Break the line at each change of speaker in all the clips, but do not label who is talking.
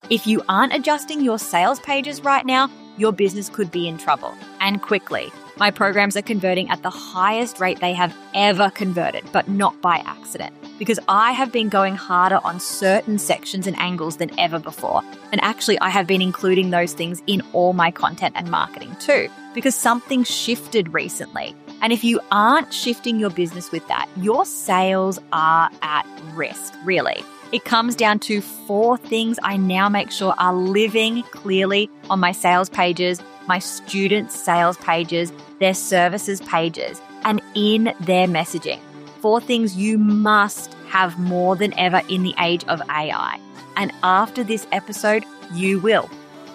If you aren't adjusting your sales pages right now, your business could be in trouble, and quickly. My programs are converting at the highest rate they have ever converted, but not by accident, because I have been going harder on certain sections and angles than ever before. And actually, I have been including those things in all my content and marketing too, because something shifted recently. And if you aren't shifting your business with that, your sales are at risk, really. It comes down to 4 things I now make sure are living clearly on my sales pages, my students' sales pages, their services pages, and in their messaging. 4 things you must have more than ever in the age of AI. And after this episode, you will.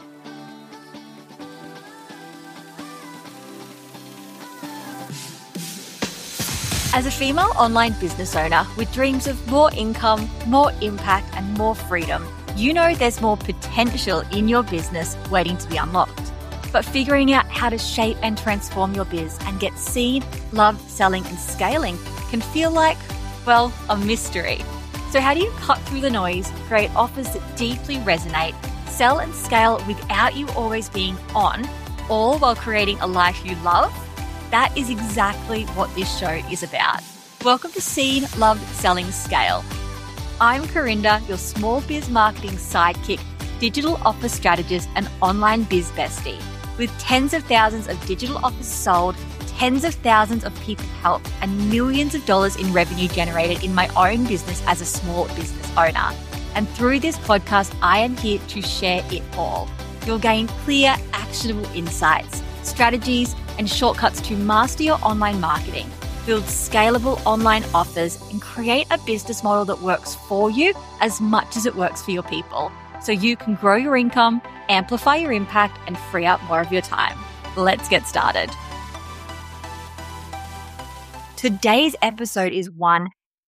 As a female online business owner with dreams of more income, more impact, and more freedom, you know there's more potential in your business waiting to be unlocked. But figuring out how to shape and transform your biz and get seen, loved, selling, and scaling can feel like, well, a mystery. So how do you cut through the noise, create offers that deeply resonate, sell and scale without you always being on, all while creating a life you love? That is exactly what this show is about. Welcome to Seen, Loved, Selling, Scale. I'm Corinda, your small biz marketing sidekick, digital office strategist, and online biz bestie. With tens of thousands of digital offers sold, tens of thousands of people helped, and millions of dollars in revenue generated in my own business as a small business owner. And through this podcast, I am here to share it all. You'll gain clear, actionable insights, strategies, and shortcuts to master your online marketing, build scalable online offers, and create a business model that works for you as much as it works for your people, so you can grow your income, amplify your impact, and free up more of your time. Let's get started. Today's episode is one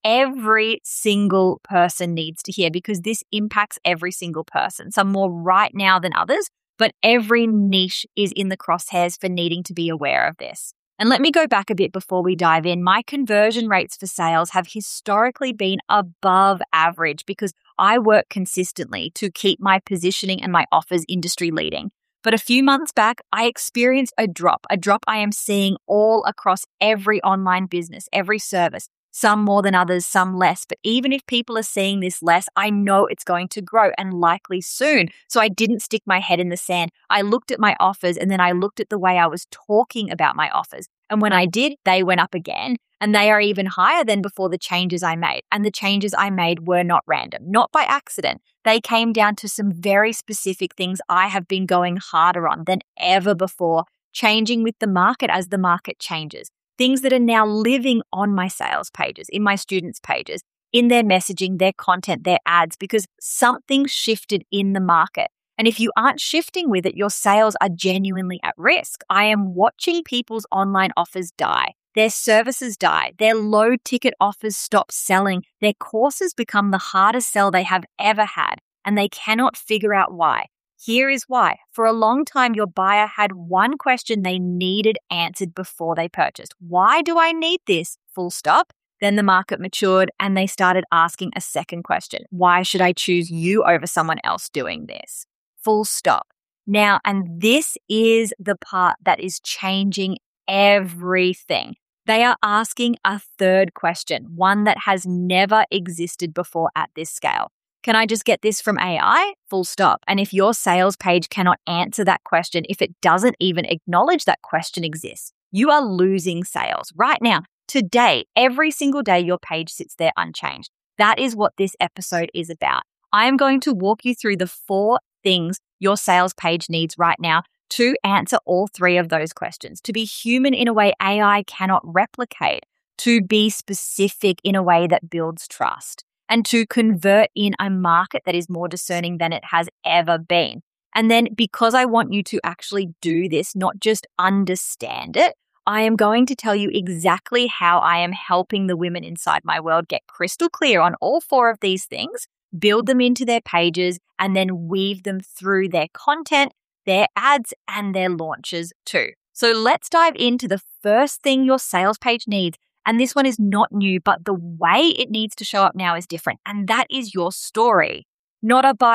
every single person needs to hear because this impacts every single person, some more right now than others, but every niche is in the crosshairs for needing to be aware of this. And let me go back a bit before we dive in. My conversion rates for sales have historically been above average because I work consistently to keep my positioning and my offers industry leading. But a few months back, I experienced a drop I am seeing all across every online business, every service. Some more than others, some less. But even if people are seeing this less, I know it's going to grow and likely soon. So I didn't stick my head in the sand. I looked at my offers and then I looked at the way I was talking about my offers. And when I did, they went up again. And they are even higher than before the changes I made. And the changes I made were not random, not by accident. They came down to some very specific things I have been going harder on than ever before, changing with the market as the market changes. Things that are now living on my sales pages, in my students' pages, in their messaging, their content, their ads, because something shifted in the market. And if you aren't shifting with it, your sales are genuinely at risk. I am watching people's online offers die. Their services die. Their low ticket offers stop selling. Their courses become the hardest sell they have ever had, and they cannot figure out why. Here is why. For a long time, your buyer had one question they needed answered before they purchased. Why do I need this? Full stop. Then the market matured and they started asking a second question. Why should I choose you over someone else doing this? Full stop. Now, and this is the part that is changing everything. They are asking a third question, one that has never existed before at this scale. Can I just get this from AI? Full stop. And if your sales page cannot answer that question, if it doesn't even acknowledge that question exists, you are losing sales right now. Today, every single day, your page sits there unchanged. That is what this episode is about. I am going to walk you through the 4 things your sales page needs right now to answer all 3 of those questions, to be human in a way AI cannot replicate, to be specific in a way that builds trust, and to convert in a market that is more discerning than it has ever been. And then because I want you to actually do this, not just understand it, I am going to tell you exactly how I am helping the women inside my world get crystal clear on all 4 of these things, build them into their pages, and then weave them through their content, their ads, and their launches too. So let's dive into the first thing your sales page needs. And this one is not new, but the way it needs to show up now is different. And that is your story. Not a bio,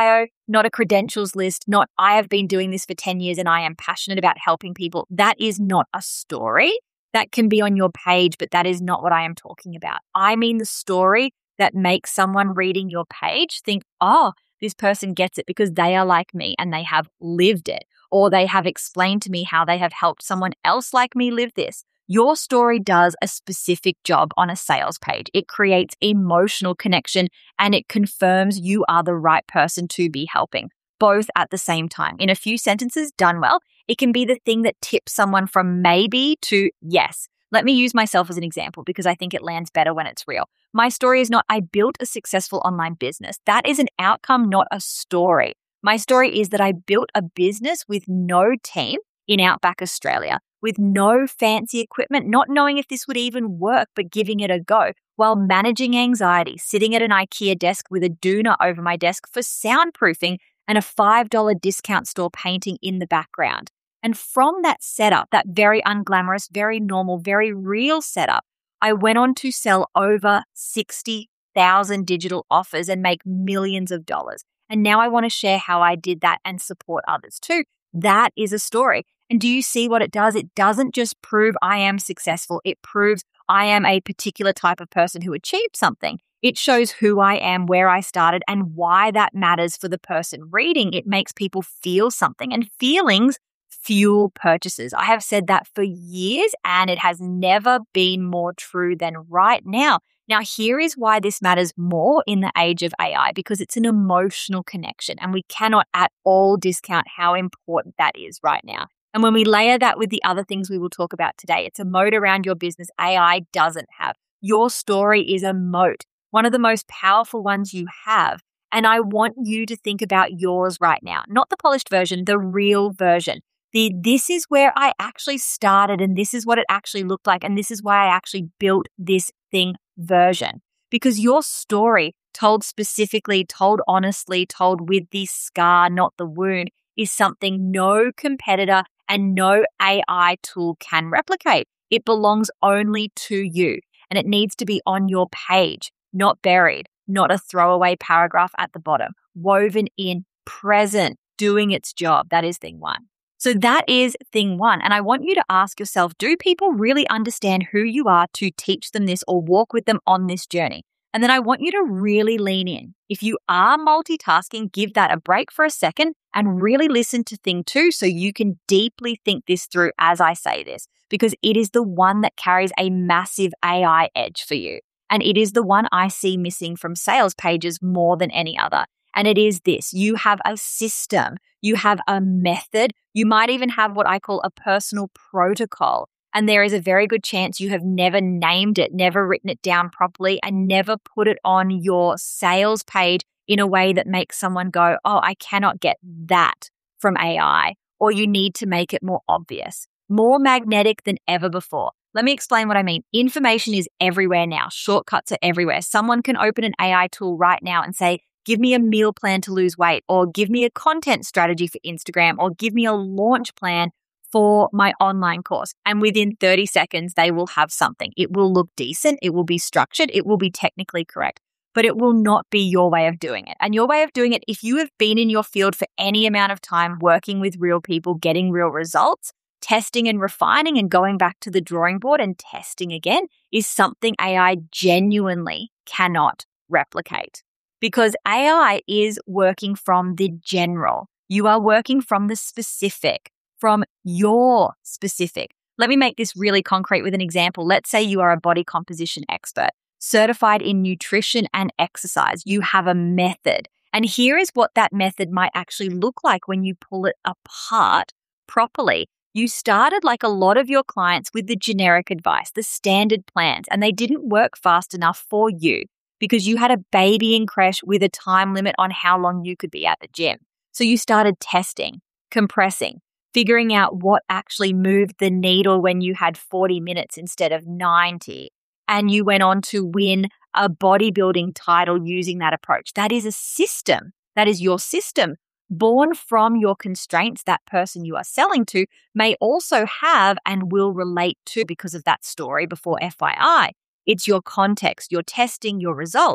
not a credentials list, not I have been doing this for 10 years and I am passionate about helping people. That is not a story. That can be on your page, but that is not what I am talking about. I mean the story that makes someone reading your page think, oh, this person gets it because they are like me and they have lived it, or they have explained to me how they have helped someone else like me live this. Your story does a specific job on a sales page. It creates emotional connection and it confirms you are the right person to be helping, both at the same time. In a few sentences done well, it can be the thing that tips someone from maybe to yes. Let me use myself as an example because I think it lands better when it's real. My story is not, I built a successful online business. That is an outcome, not a story. My story is that I built a business with no team in Outback Australia, with no fancy equipment, not knowing if this would even work, but giving it a go while managing anxiety, sitting at an IKEA desk with a doona over my desk for soundproofing and a $5 discount store painting in the background. And from that setup, that very unglamorous, very normal, very real setup, I went on to sell over 60,000 digital offers and make millions of dollars. And now I want to share how I did that and support others too. That is a story. And do you see what it does? It doesn't just prove I am successful. It proves I am a particular type of person who achieved something. It shows who I am, where I started, and why that matters for the person reading. It makes people feel something, and feelings fuel purchases. I have said that for years, and it has never been more true than right now. Now, here is why this matters more in the age of AI, because it's an emotional connection, and we cannot at all discount how important that is right now. And when we layer that with the other things we will talk about today, it's a moat around your business AI doesn't have. Your story is a moat, one of the most powerful ones you have. And I want you to think about yours right now, not the polished version, the real version. This is where I actually started, and this is what it actually looked like, and this is why I actually built this thing version. Because your story, told specifically, told honestly, told with the scar, not the wound, is something no competitor and no AI tool can replicate. It belongs only to you, and it needs to be on your page, not buried, not a throwaway paragraph at the bottom, woven in, present, doing its job. That is thing one. So that is thing one. And I want you to ask yourself, do people really understand who you are to teach them this or walk with them on this journey? And then I want you to really lean in. If you are multitasking, give that a break for a second and really listen to thing two so you can deeply think this through as I say this, because it is the one that carries a massive AI edge for you. And it is the one I see missing from sales pages more than any other. And it is this: you have a system, you have a method, you might even have what I call a personal protocol. And there is a very good chance you have never named it, never written it down properly, and never put it on your sales page in a way that makes someone go, oh, I cannot get that from AI, or you need to make it more obvious, more magnetic than ever before. Let me explain what I mean. Information is everywhere now. Shortcuts are everywhere. Someone can open an AI tool right now and say, give me a meal plan to lose weight, or give me a content strategy for Instagram, or give me a launch plan for my online course. And within 30 seconds, they will have something. It will look decent. It will be structured. It will be technically correct, but it will not be your way of doing it. And your way of doing it, if you have been in your field for any amount of time, working with real people, getting real results, testing and refining and going back to the drawing board and testing again, is something AI genuinely cannot replicate. Because AI is working from the general. You are working from the specific, from your specific. Let me make this really concrete with an example. Let's say you are a body composition expert, certified in nutrition and exercise. You have a method. And here is what that method might actually look like when you pull it apart properly. You started, like a lot of your clients, with the generic advice, the standard plans, and they didn't work fast enough for you because you had a baby in creche with a time limit on how long you could be at the gym. So you started testing, compressing, figuring out what actually moved the needle when you had 40 minutes instead of 90. And you went on to win a bodybuilding title using that approach. That is a system. That is your system. Born from your constraints, that person you are selling to may also have and will relate to because of that story before FYI. It's your context, your testing, your results.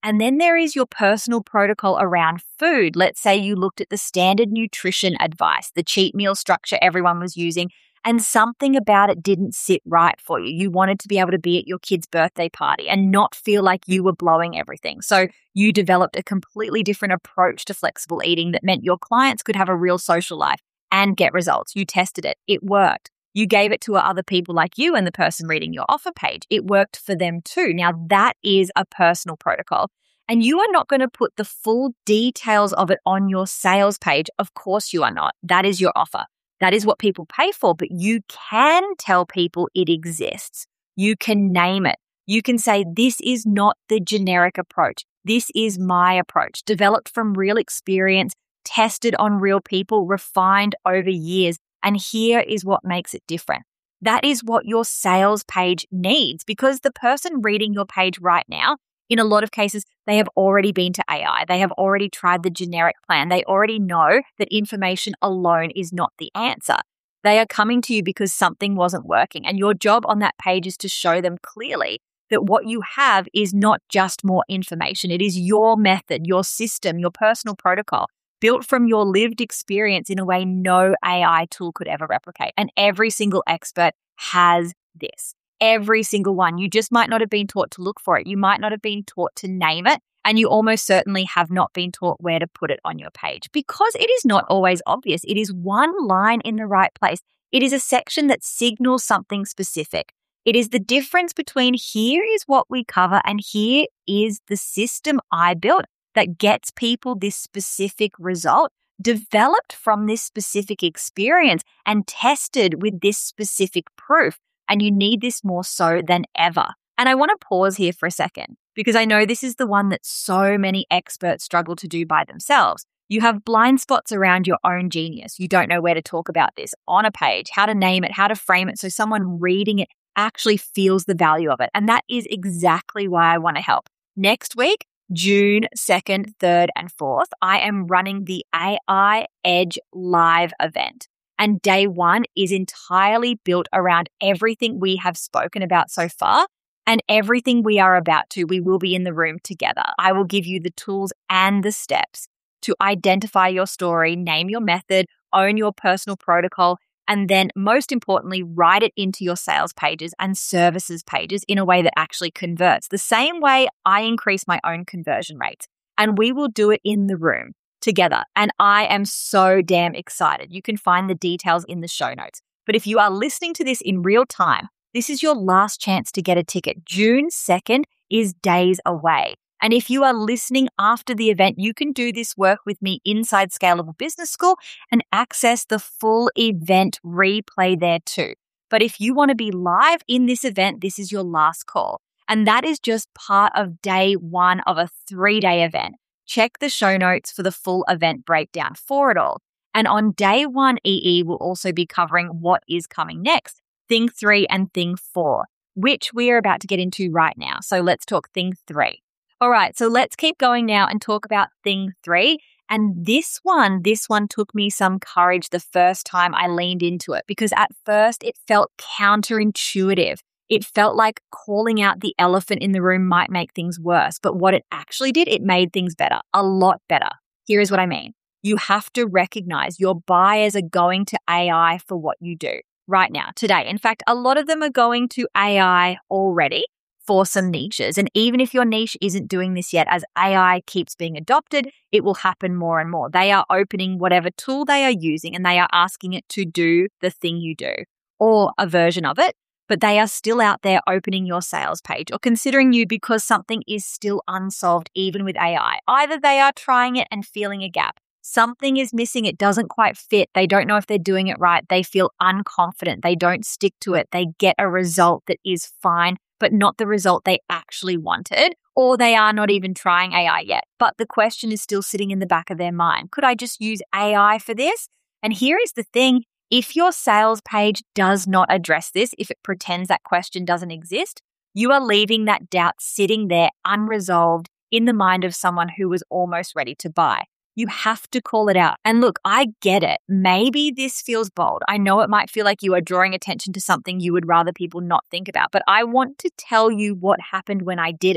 And then there is your personal protocol around food. Let's say you looked at the standard nutrition advice, the cheat meal structure everyone was using, and something about it didn't sit right for you. You wanted to be able to be at your kid's birthday party and not feel like you were blowing everything. So you developed a completely different approach to flexible eating that meant your clients could have a real social life and get results. You tested it. It worked. You gave it to other people like you and the person reading your offer page. It worked for them too. Now that is a personal protocol. And you are not going to put the full details of it on your sales page. Of course you are not. That is your offer. That is what people pay for, but you can tell people it exists. You can name it. You can say, this is not the generic approach. This is my approach, developed from real experience, tested on real people, refined over years. And here is what makes it different. That is what your sales page needs, because the person reading your page right now, in a lot of cases, they have already been to AI. They have already tried the generic plan. They already know that information alone is not the answer. They are coming to you because something wasn't working. And your job on that page is to show them clearly that what you have is not just more information. It is your method, your system, your personal protocol, built from your lived experience in a way no AI tool could ever replicate. And every single expert has this. Every single one. You just might not have been taught to look for it. You might not have been taught to name it. And you almost certainly have not been taught where to put it on your page, because it is not always obvious. It is one line in the right place. It is a section that signals something specific. It is the difference between here is what we cover and here is the system I built that gets people this specific result, developed from this specific experience and tested with this specific proof. And you need this more so than ever. And I want to pause here for a second, because I know this is the one that so many experts struggle to do by themselves. You have blind spots around your own genius. You don't know where to talk about this on a page, how to name it, how to frame it so someone reading it actually feels the value of it. And that is exactly why I want to help. Next week, June 2nd, 3rd, and 4th, I am running the AI Edge Live event. And day one is entirely built around everything we have spoken about so far and everything we are about to. We will be in the room together. I will give you the tools and the steps to identify your story, name your method, own your personal protocol, and then most importantly, write it into your sales pages and services pages in a way that actually converts. The same way I increase my own conversion rates. And we will do it in the room together. And I am so damn excited. You can find the details in the show notes. But if you are listening to this in real time, this is your last chance to get a ticket. June 2nd is days away. And if you are listening after the event, you can do this work with me inside Scalable Business School and access the full event replay there too. But if you want to be live in this event, this is your last call. And that is just part of day one of a 3-day event. Check the show notes for the full event breakdown for it all. And on day one, EE will also be covering what is coming next, Thing 3 and Thing 4, which we are about to get into right now. So let's talk Thing 3. All right, so let's keep going now and talk about Thing 3. And this one took me some courage the first time I leaned into it, because at first it felt counterintuitive. It felt like calling out the elephant in the room might make things worse. But what it actually did, it made things better, a lot better. Here is what I mean. You have to recognize your buyers are going to AI for what you do right now, today. In fact, a lot of them are going to AI already for some niches. And even if your niche isn't doing this yet, as AI keeps being adopted, it will happen more and more. They are opening whatever tool they are using and they are asking it to do the thing you do or a version of it. But they are still out there opening your sales page or considering you because something is still unsolved even with AI. Either they are trying it and feeling a gap. Something is missing. It doesn't quite fit. They don't know if they're doing it right. They feel unconfident. They don't stick to it. They get a result that is fine, but not the result they actually wanted. Or they are not even trying AI yet. But the question is still sitting in the back of their mind. Could I just use AI for this? And here is the thing. If your sales page does not address this, if it pretends that question doesn't exist, you are leaving that doubt sitting there unresolved in the mind of someone who was almost ready to buy. You have to call it out. And look, I get it. Maybe this feels bold. I know it might feel like you are drawing attention to something you would rather people not think about, but I want to tell you what happened when I did it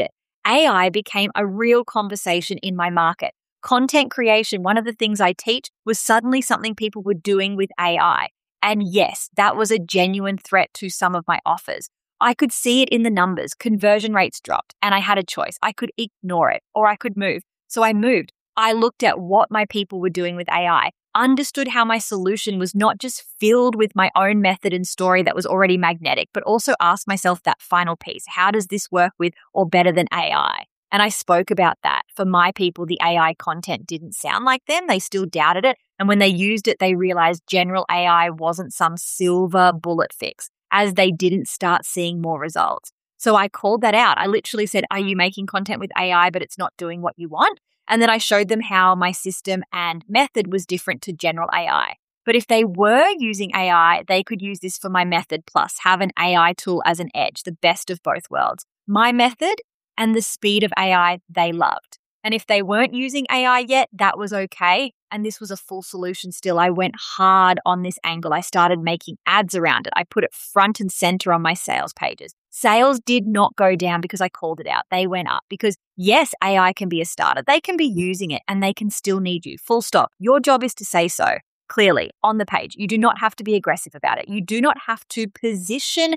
AI became a real conversation in my market. Content creation, one of the things I teach, was suddenly something people were doing with AI. And yes, that was a genuine threat to some of my offers. I could see it in the numbers. Conversion rates dropped and I had a choice. I could ignore it or I could move. So I moved. I looked at what my people were doing with AI, understood how my solution was not just filled with my own method and story that was already magnetic, but also asked myself that final piece. How does this work with or better than AI? And I spoke about that. For my people, the AI content didn't sound like them. They still doubted it. And when they used it, they realized general AI wasn't some silver bullet fix, as they didn't start seeing more results. So I called that out. I literally said, are you making content with AI, but it's not doing what you want? And then I showed them how my system and method was different to general AI. But if they were using AI, they could use this for my method plus have an AI tool as an edge, the best of both worlds. My method and the speed of AI they loved. And if they weren't using AI yet, that was okay. And this was a full solution still. I went hard on this angle. I started making ads around it. I put it front and center on my sales pages. Sales did not go down because I called it out. They went up because yes, AI can be a starter. They can be using it and they can still need you. Full stop. Your job is to say so clearly on the page. You do not have to be aggressive about it. You do not have to position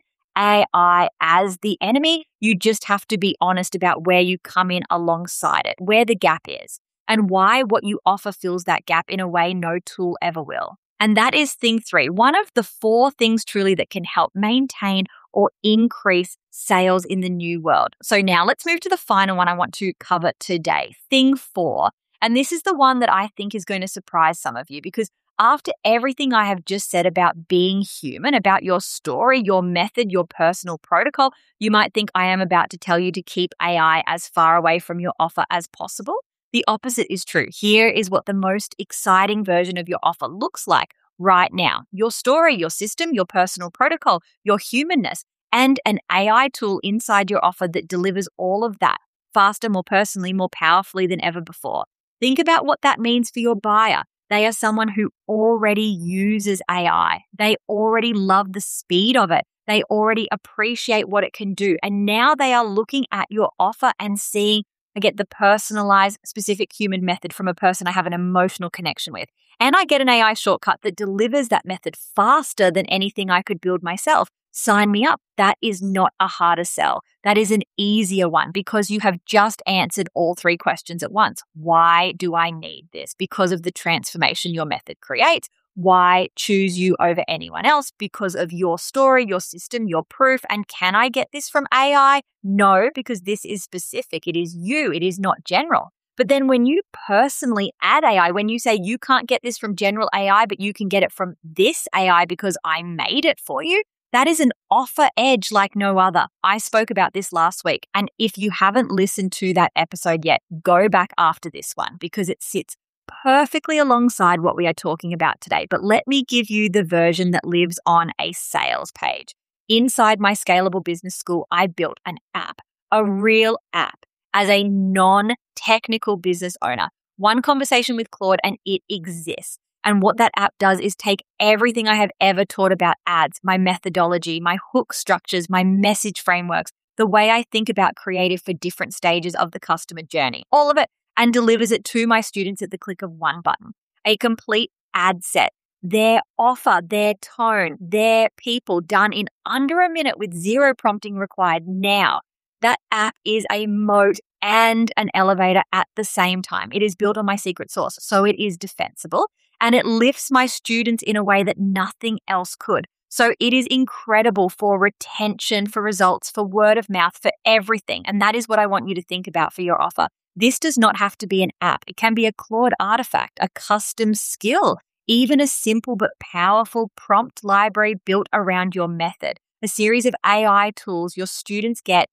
AI as the enemy. You just have to be honest about where you come in alongside it, where the gap is, and why what you offer fills that gap in a way no tool ever will. And that is thing 3, one of the 4 things truly that can help maintain or increase sales in the new world. So now let's move to the final one I want to cover today, thing 4. And this is the one that I think is going to surprise some of you because after everything I have just said about being human, about your story, your method, your personal protocol, you might think I am about to tell you to keep AI as far away from your offer as possible. The opposite is true. Here is what the most exciting version of your offer looks like right now. Your story, your system, your personal protocol, your humanness, and an AI tool inside your offer that delivers all of that faster, more personally, more powerfully than ever before. Think about what that means for your buyer. They are someone who already uses AI. They already love the speed of it. They already appreciate what it can do. And now they are looking at your offer and seeing, I get the personalized, specific human method from a person I have an emotional connection with. And I get an AI shortcut that delivers that method faster than anything I could build myself. Sign me up. That is not a harder sell. That is an easier one because you have just answered all 3 questions at once. Why do I need this? Because of the transformation your method creates. Why choose you over anyone else? Because of your story, your system, your proof. And can I get this from AI? No, because this is specific. It is you. It is not general. But then when you personally add AI, when you say you can't get this from general AI, but you can get it from this AI because I made it for you, that is an offer edge like no other. I spoke about this last week. And if you haven't listened to that episode yet, go back after this one because it sits perfectly alongside what we are talking about today. But let me give you the version that lives on a sales page. Inside my Scalable Business School, I built an app, a real app, as a non-technical business owner. One conversation with Claude and it exists. And what that app does is take everything I have ever taught about ads, my methodology, my hook structures, my message frameworks, the way I think about creative for different stages of the customer journey, all of it, and delivers it to my students at the click of one button. A complete ad set, their offer, their tone, their people done in under a minute with 0 prompting required now. That app is a moat and an elevator at the same time. It is built on my secret sauce, so it is defensible. And it lifts my students in a way that nothing else could. So it is incredible for retention, for results, for word of mouth, for everything. And that is what I want you to think about for your offer. This does not have to be an app. It can be a Claude artifact, a custom skill, even a simple but powerful prompt library built around your method. A series of AI tools your students get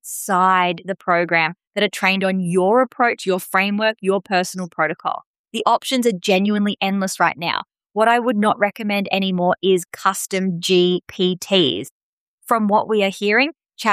inside the program that are trained on your approach, your framework, your personal protocol. The options are genuinely endless right now. What I would not recommend anymore is custom GPTs. From what we are hearing,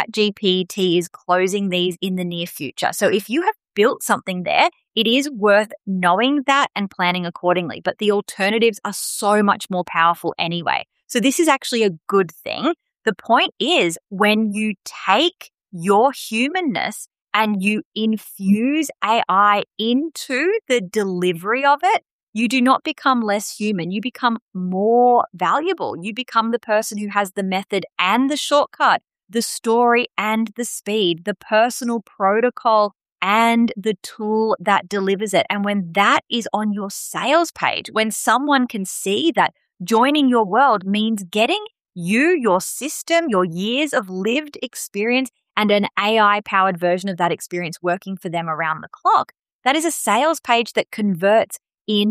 ChatGPT is closing these in the near future. So if you have built something there, it is worth knowing that and planning accordingly. But the alternatives are so much more powerful anyway. So this is actually a good thing. The point is when you take your humanness and you infuse AI into the delivery of it, you do not become less human. You become more valuable. You become the person who has the method and the shortcut, the story and the speed, the personal protocol and the tool that delivers it. And when that is on your sales page, when someone can see that joining your world means getting you, your system, your years of lived experience, and an AI-powered version of that experience working for them around the clock, that is a sales page that converts in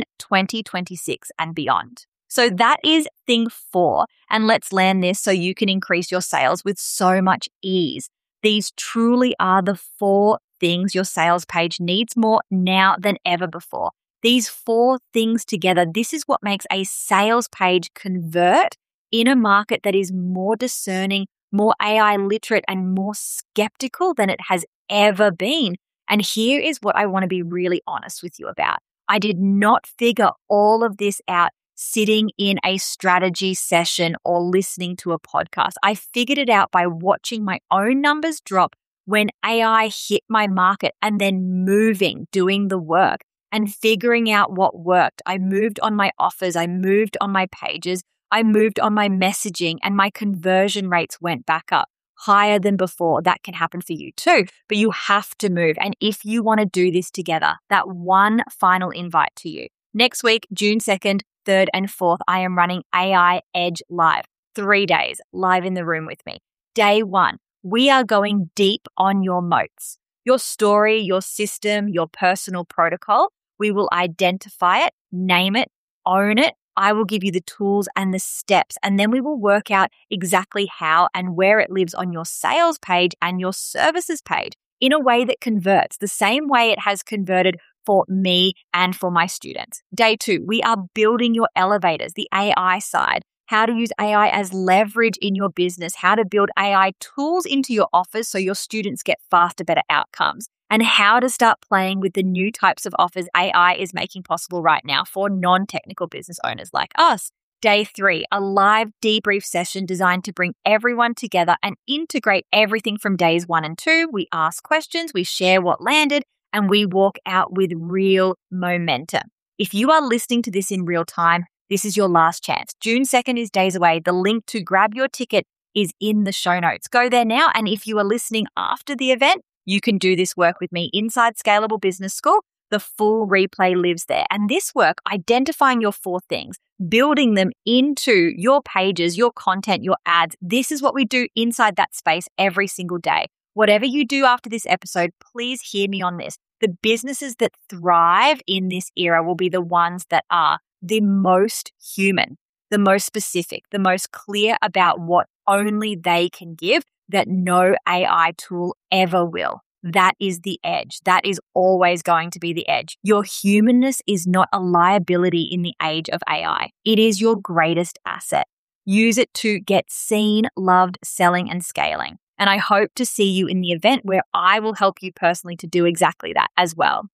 2026 and beyond. So that is thing 4. And let's land this so you can increase your sales with so much ease. These truly are the 4 things your sales page needs more now than ever before. These 4 things together, this is what makes a sales page convert in a market that is more discerning, more AI literate, and more skeptical than it has ever been. And here is what I want to be really honest with you about. I did not figure all of this out sitting in a strategy session or listening to a podcast. I figured it out by watching my own numbers drop when AI hit my market and then moving, doing the work and figuring out what worked. I moved on my offers. I moved on my pages. I moved on my messaging, and my conversion rates went back up higher than before. That can happen for you too, but you have to move. And if you want to do this together, that one final invite to you. Next week, June 2nd, 3rd and 4th, I am running AI Edge Live, 3 days live in the room with me. Day 1, we are going deep on your moats, your story, your system, your personal protocol. We will identify it, name it, own it. I will give you the tools and the steps, and then we will work out exactly how and where it lives on your sales page and your services page in a way that converts the same way it has converted for me and for my students. Day 2, we are building your elevators, the AI side, how to use AI as leverage in your business, how to build AI tools into your offers so your students get faster, better outcomes, and how to start playing with the new types of offers AI is making possible right now for non-technical business owners like us. Day 3, a live debrief session designed to bring everyone together and integrate everything from days 1 and 2. We ask questions, we share what landed, and we walk out with real momentum. If you are listening to this in real time, this is your last chance. June 2nd is days away. The link to grab your ticket is in the show notes. Go there now. And if you are listening after the event, you can do this work with me inside Scalable Business School. The full replay lives there. And this work, identifying your 4 things, building them into your pages, your content, your ads, this is what we do inside that space every single day. Whatever you do after this episode, please hear me on this. The businesses that thrive in this era will be the ones that are the most human, the most specific, the most clear about what only they can give that no AI tool ever will. That is the edge. That is always going to be the edge. Your humanness is not a liability in the age of AI. It is your greatest asset. Use it to get seen, loved, selling, and scaling. And I hope to see you in the event where I will help you personally to do exactly that as well.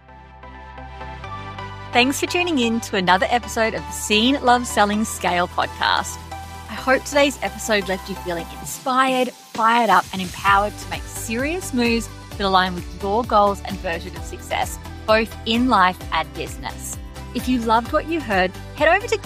Thanks for tuning in to another episode of the Seen, Love, Selling, Scale podcast. I hope today's episode left you feeling inspired, fired up, and empowered to make serious moves that align with your goals and version of success, both in life and business. If you loved what you heard, head over to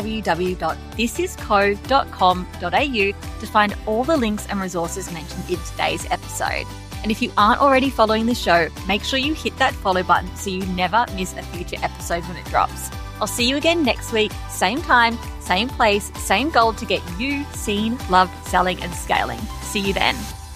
www.thisisco.com.au to find all the links and resources mentioned in today's episode. And if you aren't already following the show, make sure you hit that follow button so you never miss a future episode when it drops. I'll see you again next week, same time, same place, same goal to get you seen, loved, selling, and scaling. See you then.